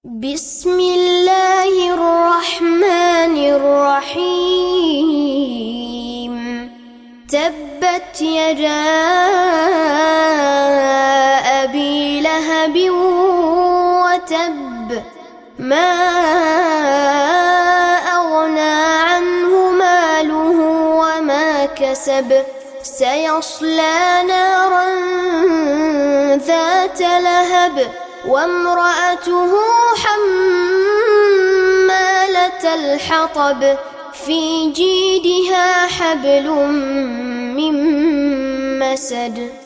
بسم الله الرحمن الرحيم. تبت يدا أبي لهب وتب، ما أغنى عنه ماله وما كسب، سيصلى نارا ذات لهب وامرأته حمالة الحطب، في جيدها حبل من مسد.